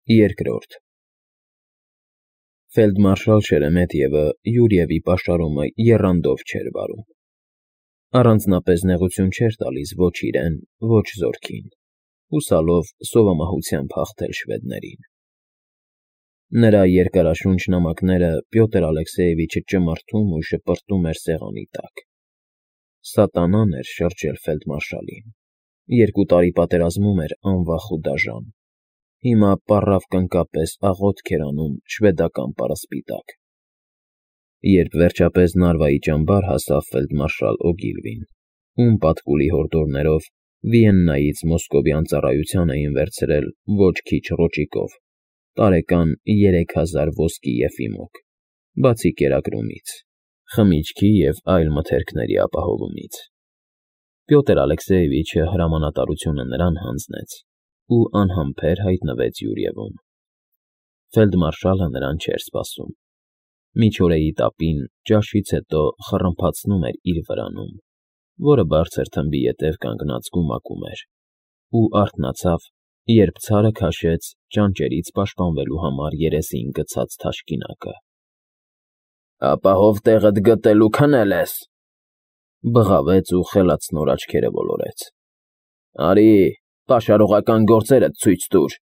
Երկրորդ Ֆելդմարշալ Շերեմետիևը Յուրիևի պաշարումը եռանդով չէր վարում։ Առանձնապես նեղություն չէր տալիս ոչ իրեն, ոչ զորքին, հուսալով սովամահությամբ հաղթել շվեդներին։ Նրա երկարաշունչ նամակները Պյոտր Ալեքսեևիչը ճմրթում ու շպրտում էր սեղանի տակ։ Սատանան էր շրջել ֆելդմարշալին։ 2 տարի պատերազմում էր անվախ ու դաժան։ Հիմա պառավ-կնկապես աղոթք էր անում շվեդական պարասպիտակ։ Երբ վերջապես Նարվայի ճամբար հասավ ֆելդմարշալ Օգիլվին, ում պատկուլի հորդորներով Վիեննայից Մոսկովյան ծառայության էին վերցրել ոչ քիչ ռոճիկով, տարեկան 3000 ոսկի եֆիմոկ, բացի կերակրումից, խմիչքի և այլ մթերքների ապահովումից։ Պյոտր Ալեքսեևիչը հրամանատարությունը նրան հանձնեց ու անհամբեր հայտնվեց Յուրիևում։ Ֆելդմարշալը նրան չէր սպասում։ Միջօրեի տապին ճաշից հետո խռմփացնում էր իր վրանում, որը բարձր թմբի ետև կանգնած գումակում էր, ու արթնացավ, երբ ցարը քաշեց ճանճերից պաշտպանվելու համար երեսին գցած թաշկինակը։ «Ապահով տեղդ գտել ու քնել ես», բղավեց ու խելացնոր աչքերը ոլորեց։ «Արի, պաշարողական գործերդ ցույց տուր»։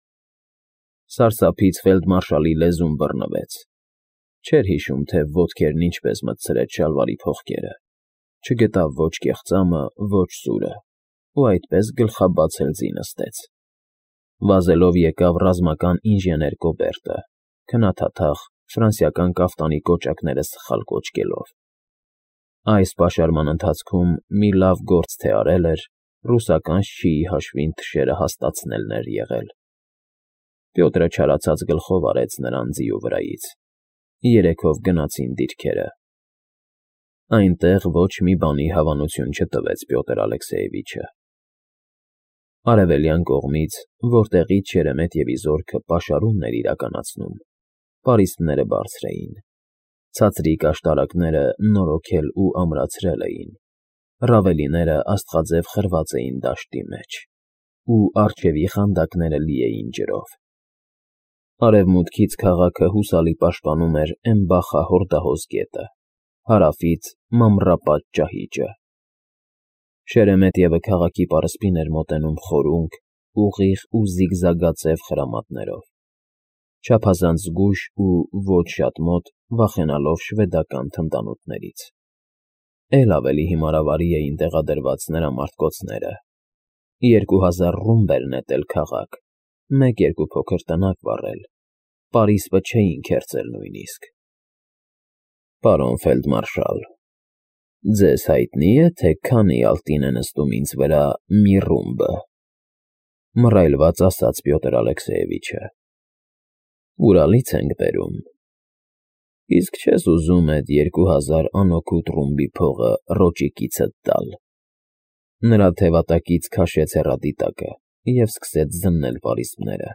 Սարսափից ֆելդմարշալի լեզուն բռնվեց։ Չէր հիշում, թե ոտքերն ինչպես մտցրեց շալվարի փողկերը, չգտավ ոչ կեղծամը, ոչ սուրը, ու այդպես գլխաբաց էլ ձի նստեց։ Վազելով եկավ ռազմական ինժեներ Կոբերտը, քնաթաթախ, ֆրանսիական կաֆտանի կոճակները սխալ կոճկելով։ Այս պաշարման ընթացքում մի լավ գործ թե արել էր, ռուսական շչիի հաշվին թշերը հաստացնելն էր եղել։ Պյոտրը չարացած գլխով արեց նրան ձիու վրայից։ Երեքով գնացին դիրքերը։ Այնտեղ ոչ մի բանի հավանություն չտվեց Պյոտր Ալեքսեևիչը։ Արևելյան կողմից, որտեղից Շերեմետիևի զորքը պաշարումն էր իրականացնում, պարիսպները բարձր էին։ Ցածրիկ աշտարակները նորոգել ու ամրացրել էին։ Ռավելիները աստղաձև խրված էին դաշտի մեջ, ու առջևի խանդակները լի էին ջրով։ Արևմուտքից քաղաքը հուսալի պաշտպանում էր Էմբախա հորդահոս գետը, հարավից Մամռապատ ճահիճը։ Շերեմետիևը քաղաքի պարսպին էր մոտենում խորունկ, ուղիղ ու զիգզագաձև խրամատներով, չափազանց զգույշ ու ոչ շատ մոտ, վախենալով շվեդական թնդանոթներից։ Էլ ավելի հիմարավարի էին տեղադրված նրա մարտկոցները։ 2000 ռումբ էր նետել քաղաք, 1-2 փոքր տնակ վառել, պարիսպը չէին քերծել նույնիսկ։ Պարոն ֆելդմարշալ, ձեզ հայտնի է, թե քանի ալտին է նստում ինձ վրա մի ռումբը, մռայլված ասաց Պյոտր Ալեքսեևիչը։ Ուրալից ենք բերում։ Իսկ չես ուզում այդ 2000 անօգուտ ռումբի փողը ռոճիկիցդ տալ։ Նրա թևատակից քաշեց հեռադիտակը և սկսեց զննել պարիսպները։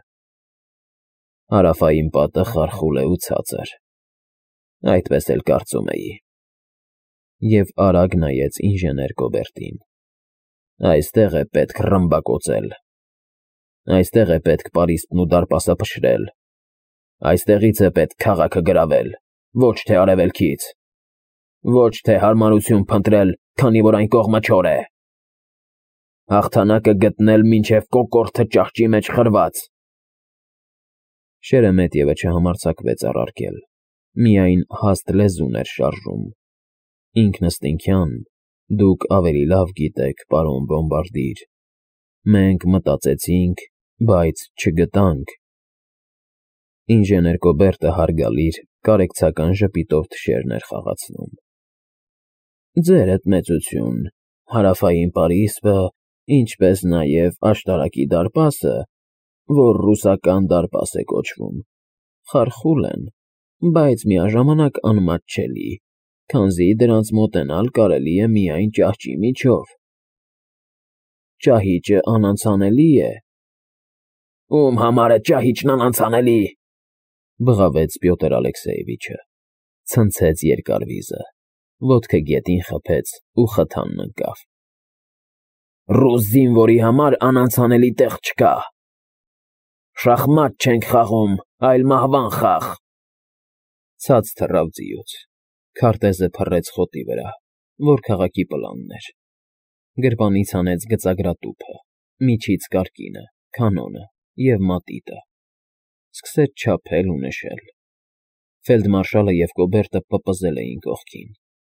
Հարավային պատը խարխուլ է ու ցածր։ Այդպես էլ կարծում էի։ Եվ արագ նայեց ինժեներ Կոբերտին։ Այստեղ է պետք ռմբակոծել։ Այստեղ է պետք պարիսպն ու դարպասը փշրել։ Այստեղից է պետք քաղաքը գրավել, ոչ թե արևելքից։ Ոչ թե հարմարություն փնտրել, քանի որ այն կողմը չոր է։ Հաղթանակը գտնել մինչև կոկորդը ճահճի մեջ խրված։ Շերեմետիևը չհամարձակվեց առարկել, միայն հաստ լեզուն էր շարժում։ Ինքնըստինքյան, դուք ավելի լավ գիտեք, պարոն բոմբարդիր։ Մենք մտածեցինք, բայց չգտանք։ Ինժեներ Կոբերտը հարգալից, կարեկցական ժպիտով թշերն էր խաղացնում։ Ձերդ մեծություն, հարավային պարիսպը, ինչպես նաև աշտարակի դարպասը, որ ռուսական դարպաս է կոչվում, խարխուլ են, բայց միաժամանակ անմատչելի, քանզի դրանց մոտենալ կարելի է միայն ճահճի միջով։ Ճահիճը անանցանելի է։ Ում համար է ճահիճն անանցանելի, բղավեց Պյոտր Ալեքսեևիչը, ցնցեց երկար վիզը, ոտքը գետին խփեց ու խթանն ընկավ։ Ռուս զինվորի համար անանցանելի տեղ չկա։ Շախմատ չենք խաղում, այլ մահվան խաղ։ Ցած թռավ ձիուց։ Քարտեզը փռեց խոտի վրա, որ քաղաքի պլանն էր։ Գրպանից հանեց գծագրատուփը, միջից կարկինը, կանոնը և մատիտը։ Սկսեց չափել ու նշել։ Ֆելդմարշալը և Կոբերտը պպզել էին կողքին։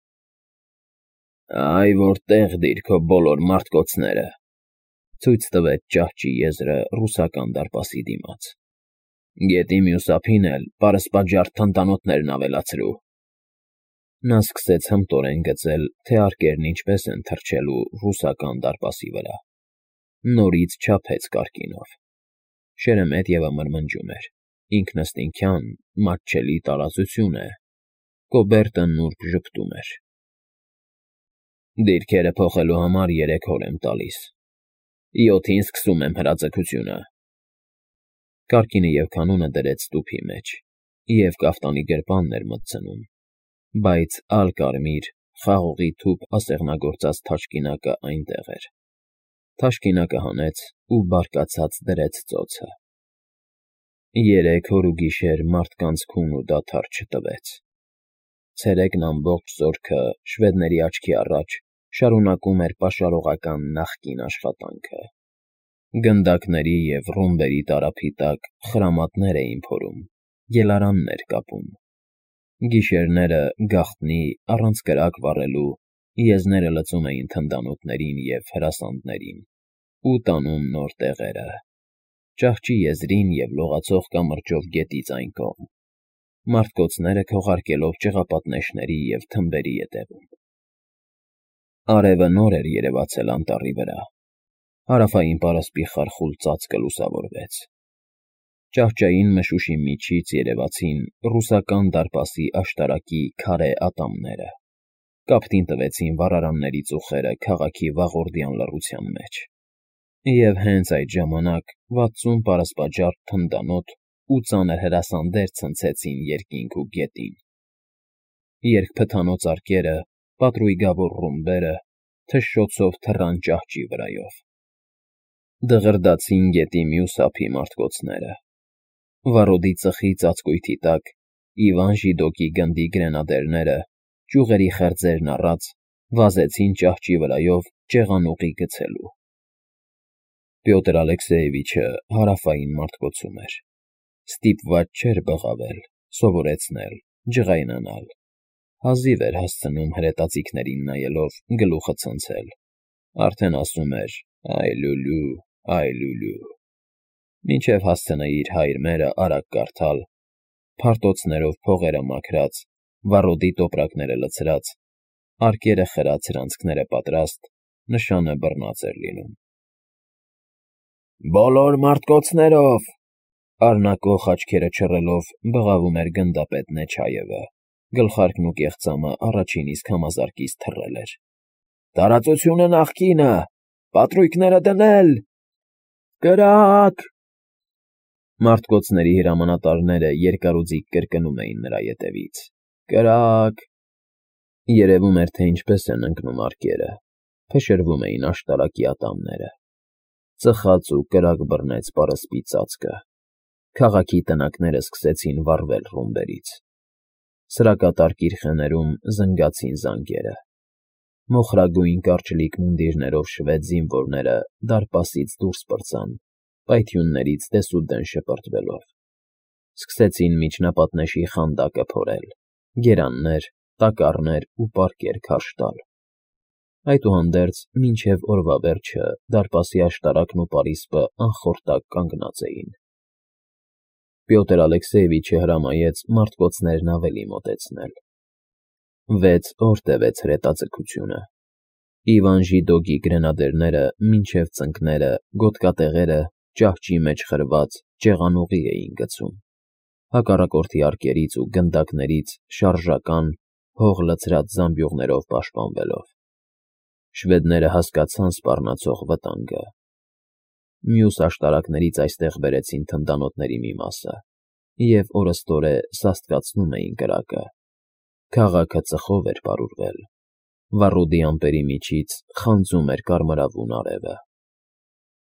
Այ որտեղ դիր քո բոլոր մարտկոցները, ցույց տվեց ճահճի եզրը ռուսական դարպասի դիմաց։ Գետի մյուս ափին էլ պարսպաջարդ թնդանոթներն ավելացրու։ Նա սկսեց հմտորեն գծել, թե արկերն ինչպես են թռչելու ռուսական դարպասի վրա։ Նորից չափեց կարկինով։ Շերեմետևը մրմնջում էր. ինքնըստինքյան մատչելի տարածություն է։ Կոբերտը նուրբ ժպտում էր։ Դիրքերը փոխելու համար 3 օր եմ տալիս։ 7-ին սկսում եմ հրաձգությունը։ Կարկինը և կանոնը դրեց տուփի մեջ, և կաֆտանի գրպանն էր մտցնում, բայց ալկարմիր, խաղողի թուփ ասեղնագործած թաշկինակը այնտեղ էր։ Թաշկինակը հանեց ու բարկացած դրեց ծոցը։ 3 օր ու գիշեր մարդկանց քուն ու դադար չտվեց։ Ցերեկն ամբողջ զորքը շվեդների աչքի առաջ շարունակում էր պաշարողական նախկին աշխատանքը։ Գնդակների և ռումբերի տարափի տակ խրամատներ էին փորում, ելարաններ կապում։ Գիշերները գաղտնի առանց կրակ վառելու եզները լցում էին թնդանոթներին և հրասանդներին ու տանում նոր տեղերը, ճահճի եզրին և լողացող կամրջով գետից այն կողմ, մարտկոցները քողարկելով ճղապատնեշների և թմբերի ետևում։ Արևը նոր էր երևացել անտառի վրա։ Հարավային պարսպի խարխուլ ծածկը լուսավորվեց։ Ճահճային մշուշի միջից երևացին ռուսական դարպասի աշտարակի քարե ատամները, կապտին տվեցին վառարանների ծուխերը քաղաքի վաղորդյան լռության մեջ։ Եվ հենց այդ ժամանակ 60 պարսպաջարդ թնդանոթ ու ծանր հրասանդեր ցնցեցին երկինք ու գետին։ Երկփթանոց արկերը, պատրույգավոր ռումբերը թշշոցով թռան ճահճի վրայով։ Դղրդացին գետի մյուս ափի մարտկոցները։ Վառոդի ծխի ծածկույթի տակ Իվան Ժիդոկի գնդի գրենադերները, ճյուղերի խրձերն առած, վազեցին ճահճի վրայով ջեղանուղի գցելու։ Պյոտր Ալեքսեևիչը հարավային մարտկոցում էր։ Ստիպված չէր բղավել, սովորեցնել, ջղայնանալ։ Հազիվ էր հասցնում հրետանիքներին նայելով գլուխը ցնցել։ Արդեն ասում էր. «Այ լուլու, այ լուլու»։ Մինչև հասցնեի իր հայր մերը արագ կարդալ, փարտոցներով փողերը մաքրած, վառոդի տոպրակները լցրած, արկերը խրած հրանցքները պատրաստ, նշանը բռնած էր լինում։ «Բոլոր մարտկոցներով», առնակող աչքերը չռելով բղավում էր գնդապետ Նեչայևը, գլխարկն ու կեղծամը առաջին իսկ համազարկից թռել էր։ «Տարածությունը նախկինը, պատրույգները դնել»։ «Կրակ»։ Մարտկոցների հրամանատարները երկարուձիգ կրկնում էին նրա ետևից. «Կրակ»։ Երևում էր, թե ինչպես են ընկնում արկերը, փշրվում էին աշտարակի ատամները։ Ծխաց ու կրակ բռնեց պարսպի ծածկը։ Քաղաքի տնակները սկսեցին վառվել ռումբերից։ Սրակատար կիրխեներում զնգացին զանգերը։ Մոխրագույն կարճլիկ մունդիրներով շվեդ զինվորները դարպասից դուրս պրծան, պայթյուններից դեսուդեն շպրտվելով։ Սկսեցին միջնապատնեշի խանդակը փորել, գերաններ, տակառներ ու պարկեր քարշ տալ։ Այդուհանդերձ, մինչև օրվա վերջը դարպասի աշտարակն ու պարիսպը անխորտակ կանգնած էին։ Պյոտր Ալեքսեևիչը հրամայեց մարտկոցներն ավելի մոտեցնել։ 6 օր տևեց հրետաձգությունը։ Իվան Ժիդոկի գրենադերները մինչև ծնկները, գոտկատեղերը ճահճի մեջ խրված ջեղանուղի էին գցում, հակառակորդի արկերից ու գնդակներից շարժական, հող լցրած զամբյուղներով պաշտպանվելով։ Շվեդները հասկացան սպառնացող վտանգը։ Մյուս աշտարակներից այստեղ բերեցին թնդանոթների մի մասը և օրըստօրե սաստկացնում էին կրակը։ Քաղաքը ծխով էր պարուրվել։ Վառոդի ամպերի միջից խանձում էր կարմրավուն արևը։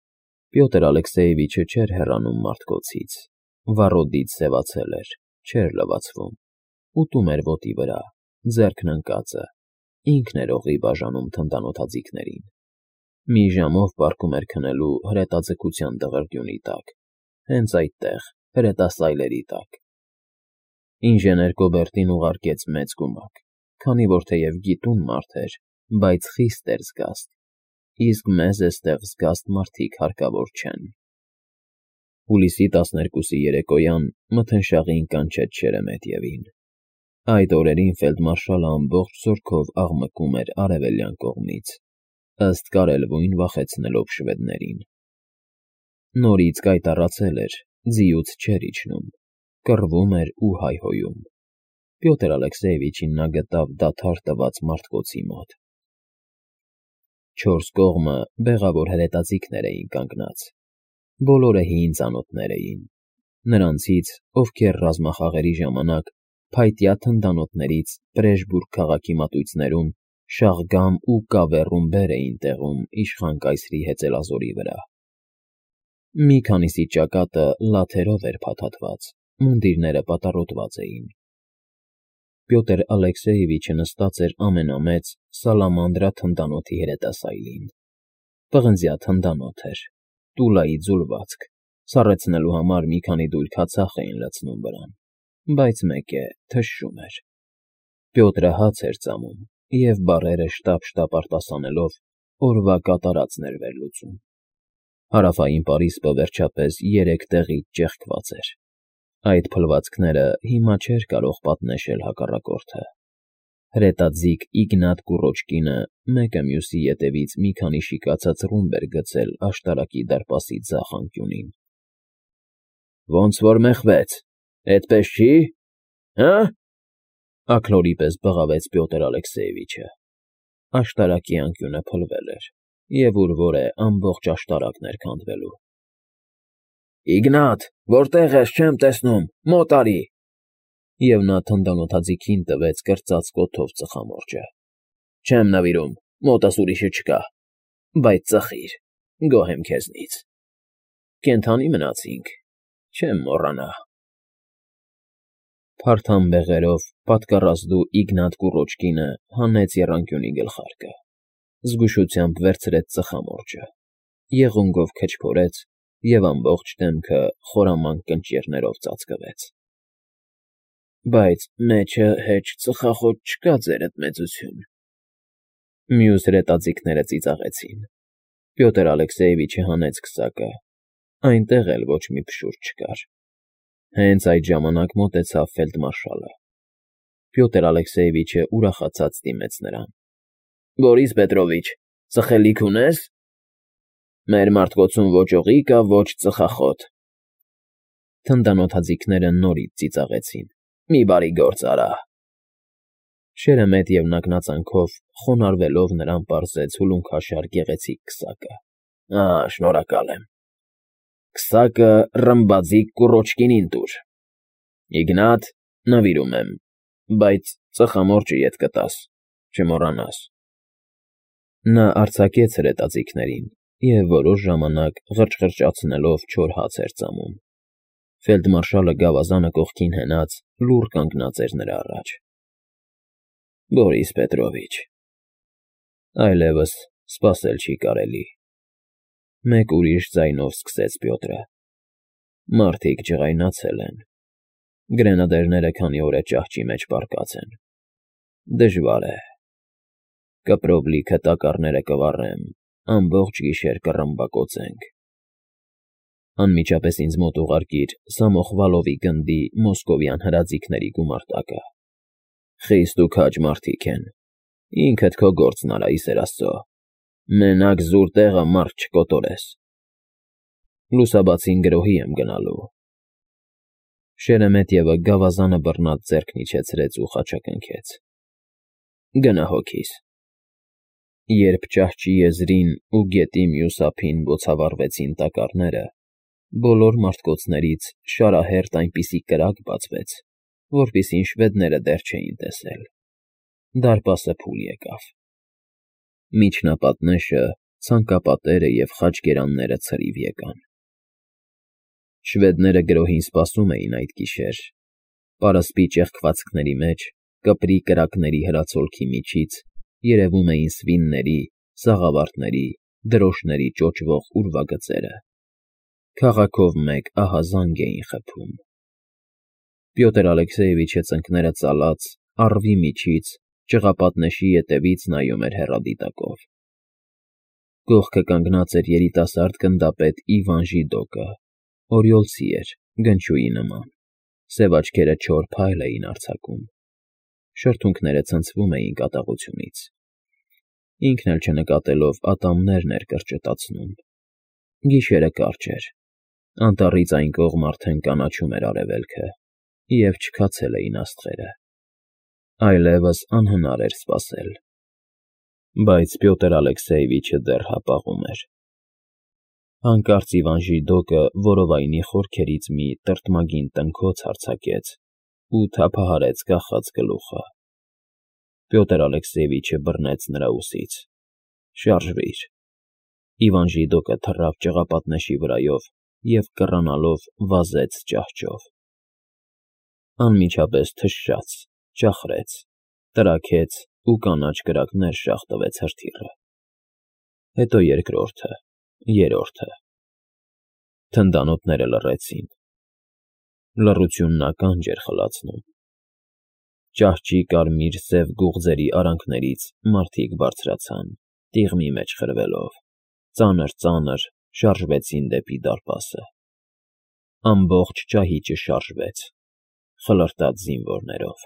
Պյոտր Ալեքսեևիչը չէր հեռանում մարդկոցից, վառոդից սևացել էր, չէր լվացվում, ուտում էր ոտի վրա, ձեռքն ընկածը, ինքն էր օղի բաժանում թնդանոթաձիգներին։ Մի ժամով պառկում էր քնելու հրետաձգության դղրդյունի տակ, հենց այդտեղ, հրետասայլերի տակ։ Ինժեներ Կոբերտին ուղարկեց մեծ գումակ, քանի որ թեև գիտուն մարդ էր, բայց խիստ էր զգաստ, իսկ մեզ էստեղ զգաստ մարդիկ հարկավոր չեն։ Հուլիսի 12-ի երեկոյան մթնշաղին կանչեց Շերեմետիևին։ Այդ օրերին ֆելդմարշալը ամբողջ զորքով աղմկում էր արևելյան կողմից, ըստ կարելվույն վախեցնելով շվեդներին։ Նորից կայտառացել էր, ձիուց չէր իջնում, կռվում էր ու հայհոյում։ Պյոտր Ալեքսեևիչին նա գտավ դադար տված մարդկոցի մոտ։ Չորս կողմը բեղավոր հրետաձիգներ էին կանգնած։ Բոլորը հին ծանոթներ էին։ Նրանցից, ովքեր ռազմախաղերի ժամանակ փայտյա թնդանոթներից Պրեժբուրգ քաղաքի մատույցներում շաղգամ ու կավեռում բեր էին տեղում իշխան կայսրի հեծելազորի վրա։ Մի քանիսի ճակատը լաթերով էր փաթաթված, մունդիրները պատառոտված էին։ Պյոտր Ալեքսեևիչը նստած էր ամենամեծ Սալամանդրա թնդանոթի հրետասայլին։ Պղնձյա թնդանոթ էր, տուլայի ձուլվածք, սառեցնելու համար մի քանի դույլ քացախ էին լցնում վրան, բայց մեկ է, թշշում էր։ Պյոտրը հաց էր ծամում և բառերը շտապ-շտապ արտասանելով օրվա կատարածն էր վերլուծում։ Հարավային պարիսպը վերջապես 3 տեղից ճեղքված էր։ Այդ փլվածքները հիմա չէր կարող պատնեշել հակառակորդը։ Հրետաձիգ Իգնատ Կուրոչկինը մեկը մյուսի ետևից մի քանի շիկացած ռումբ էր գցել աշտարակի դարպասի ձախ անկյունին։ Ոնց որ մեղվեց, էդպես չի, հը՞։ Աքլորի պես բղավեց Պյոտր Ալեքսեևիչը։ Աշտարակի անկյունը փլվել էր, և ուր որ է ամբողջ աշտարակն էր քանդվելու։ Իգնատ, որտե՞ղ ես, չեմ տեսնում, մոտ արի։ Եվ նա թնդանոթաձիգին տվեց կրծած կոթով ծխամորճը։ Չեմ նվիրում, մոտս ուրիշը չկա, բայց ծխիր, գոհ եմ քեզնից։ Կենդանի մնացինք, չեմ մոռանա։ Փարթամ բեղերով պատկառազդու Իգնատ Կուրոչկինը հանեց եռանկյունի գլխարկը, զգուշությամբ վերցրեց ծխամորճը, եղունգով քչփորեց և ամբողջ դեմքը խորամանկ կնճիռներով ծածկվեց։ Բայց մեջը հեչ ծխախոտ չկա, ձերդ մեծություն։ Մյուս հրետաձիգները ծիծաղեցին։ Պյոտր Ալեքսեևիչը հանեց քսակը, այնտեղ էլ ոչ մի փշուր չկար։ Հենց այդ ժամանակ մոտեցավ ֆելդմարշալը։ Պյոտր Ալեքսեևիչը ուրախացած դիմեց նրան։ Բորիս Պետրովիչ, ծխելիք ունե՞ս։ Մեր մարդկոցում ոչ օղի կա, ոչ ծխախոտ։ Թնդանոթաձիգները նորից ծիծաղեցին։ Մի բարի գործ արա։ Շերեմետիևն ակնածանքով խոնարհվելով նրան պարզեց հուլունքաշար գեղեցիկ քսակը։ Շնորհակալ եմ։ Քսակը ռմբաձիգ Կուրոչկինին տուր։ Իգնատ, նվիրում եմ, բայց ծխամորճը ետ կտաս, չմոռանաս։ Նա արձակեց հրետաձիգներին և որոշ ժամանակ ղրճղրճացնելով չոր հաց էր ծամում։ Ֆելդմարշալը գավազանը կողքին հենած լուռ կանգնած էր նրա առաջ։ Բորիս Պետրովիչ, այլևս սպասել չի կարելի։ Մեկ ուրիշ ձայնով սկսեց Պյոտրը։ Մարդիկ ջղայնացել են։ Գրենադերները քանի օր է ճահճի մեջ պառկած են։ Դժվար է։ Կպրով լիքը տակառները կվառեմ, ամբողջ գիշեր կռմբակոծենք։ Անմիջապես ինձ մոտ ուղարկիր Սամոխվալովի գնդի մոսկովյան հրաձիգների գումարտակը։ Խիստ ու քաջ մարդիկ են։ Ինքդ քո գործն արա, ի սեր Աստծո։ Մենակ զուր տեղը մարդ չկոտորես։ Լուսաբացին գրոհի եմ գնալու։ Շերեմետիևը գավազանը բռնած ձեռքն իջեցրեց ու խաչակնքեց։ Գնա հոգիս։ Երբ ճահճի եզրին ու գետի մյուս ափին բոցավառվեցին տակառները, բոլոր մարդկոցներից շարահերթ այնպիսի կրակ բացվեց, որպիսին շվեդները դեռ չէին տեսել։ Դարպասը փուլ եկավ։ Միջնապատնեշը ցանկապատերը և խաչկերանները ցրիվ եկան։ Շվեդները գրոհին սպասում էին այդ գիշեր։ Պարսպի ճեղքվածքների մեջ, կպրի կրակների հրացոլքի միջից երևում էին սվինների, սաղավարտների, դրոշների ճոճվող ուրվագծերը։ Քաղաքով մեկ ահազանգ էին խփում։ Պյոտր Ալեքսեևիչը ծնկները ծալած, առվի միջից, ճղապատնեշի ետևից նայում էր հեռադիտակով։ Կողքը կանգնած էր երիտասարդ գնդապետ Իվան Ժիդոկը, օրիորդի էր, գնչուի նման, սև աչքերը չոր փայլ էին արձակում, շրթունքները ցնցվում էին կատաղությունից։ Ինքն էլ չնկատելով ատամներն էր կրճտացնում։ Գիշերը կարճ էր, անտառից այն կողմ արդեն կանաչում էր արևելքը, և չքացել էին աստղերը։ Այլևս անհնար էր սպասել։ Բայց Պյոտր Ալեքսեևիչը դեռ հապաղում էր։ Հանկարծ Իվան Ժիդոկը որովայնի խորքերից մի տրտմագին տնքոց արձակեց ու թափահարեց կախած գլուխը։ Պյոտր Ալեքսեևիչը բռնեց նրա ուսից։ «Շարժվիր»։ Իվան Ժիդոկը թռավ ճղապատնեշի վրայով և կռանալով վազեց ճահճով։ Անմիջապես թշաց, ճախրեց, տրաքեց ու կանաչ կրակներ շաղ տվեց հրթիռը։ Հետո երկրորդը, երրորդը։ Թնդանոթները լռեցին։ Լռությունն ականջ էր խլացնում։ Ճահճի կարմիր-սև գուղձերի արանքներից մարդիկ բարձրացան, տիղմի մեջ խրվելով, ծանր-ծանր շարժվեցին դեպի դարպասը։ Ամբողջ ճահիճը շարժվեց, խլրտած զինվորներով։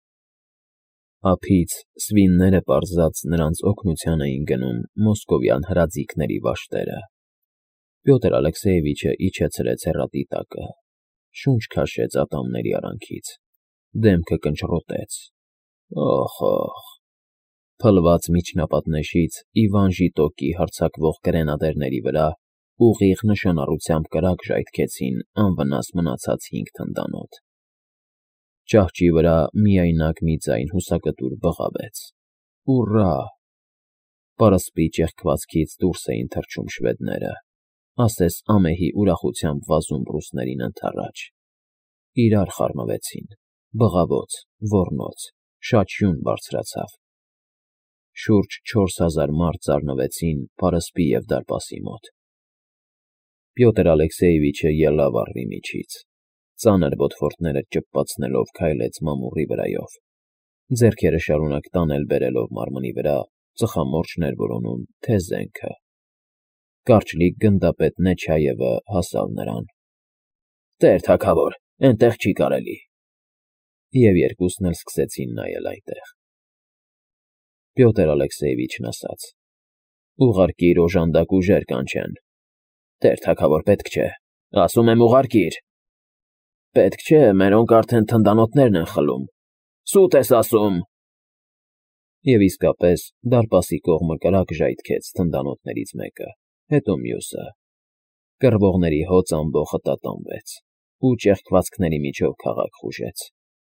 Ափից սվինները պարզած նրանց օգնության էին գնում մոսկովյան հրաձիգների վաշտերը։ Պյոտր Ալեքսեևիչը իջեցրեց հեռադիտակը, շունչ քաշեց ատամների արանքից, դեմքը կնճռոտեց։ Օխ, փլված միջնապատնեշից Իվան Ժիտոկի հարձակվող գրենադերների վրա ուղիղ նշանառությամբ կրակ ժայթքեցին անվնաս մնացած 5 թնդանոթ։ Ճահճի վրա միայնակ մի ձայն հուսակտուր բղավեց. «Ուռա»։ Պարսպի ճեղքվածքից դուրս էին թռչում շվեդները, ասես ամեհի ուրախությամբ վազում ռուսներին ընդառաջ։ Իրար խառնվեցին, բղավոց, ոռնոց, շաչյուն բարձրացավ։ Շուրջ 4000 մարդ զարնվեցին պարսպի և դարպասի մոտ։ Պյոտր Ալեքսեևիչը ելավ առվի միջից, ծանր ոտքորները ճպպացնելով քայլեց մամուռի վրայով, ձեռքերը շարունակ տանել֊բերելով մարմնի վրա, ծխամորճներ որոնում, թե զենքը։ Կարճլիկ գնդապետ Նեչայևը հասավ նրան։ «Տեր թագավոր, էնտեղ չի կարելի»։ Եվ երկուսն էլ սկսեցին նայել այնտեղ։ Պյոտր Ալեքսեևիչն ասաց. «Ուղարկիր օժանդակ ուժեր կանչեն»։ «Տեր թագավոր, պետք չէ, ասում եմ ուղարկիր»։ «Պետք չէ, մերոնք արդեն թնդանոթներն են խլում»։ «Սուտ ես ասում»։ Եվ իսկապես դարպասի կողմը կրակ ժայթքեց թնդանոթներից մեկը, հետո մյուսը։ Կռվողների հոծ ամբոխը տատանվեց, ու ճեղքվածքների միջով քաղաք խուժեց։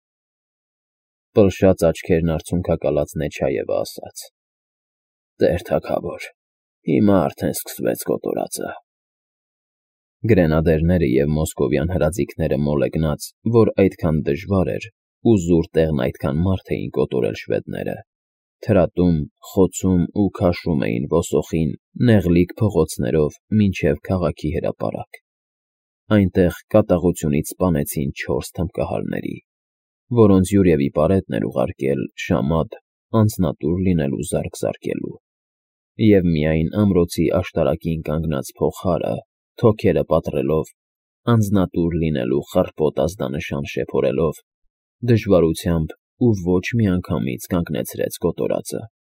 Պլշած աչքերն արցունքակալած Նեչայևը ասաց. «Տեր թագավոր, հիմա արդեն սկսվեց կոտորածը»։ Գրենադերները և մոսկովյան հրաձիգները մոլեգնած, որ այդքան դժվար էր, ու զուր տեղն այդքան մարդ էին կոտորել շվեդները, թրատում, խոցում ու քաշում էին ոսոխին նեղլիկ փողոցներով մինչև քաղաքի հրապարակ։ Այնտեղ կատաղությունից սպանեցին 4 թմբկահարների, որոնց յուրևի պարետն էր ուղարկել Շամադ անձնատուր լինելու զարկ զարկելու, և միայն ամրոցի աշտարակին կանգնած փողահարը, թոքերը պատռելով, անձնատուր լինելու խռպոտ ազդանշան շեփորելով, դժվարությամբ ու ոչ միանգամից կանգնեցրեց կոտորածը։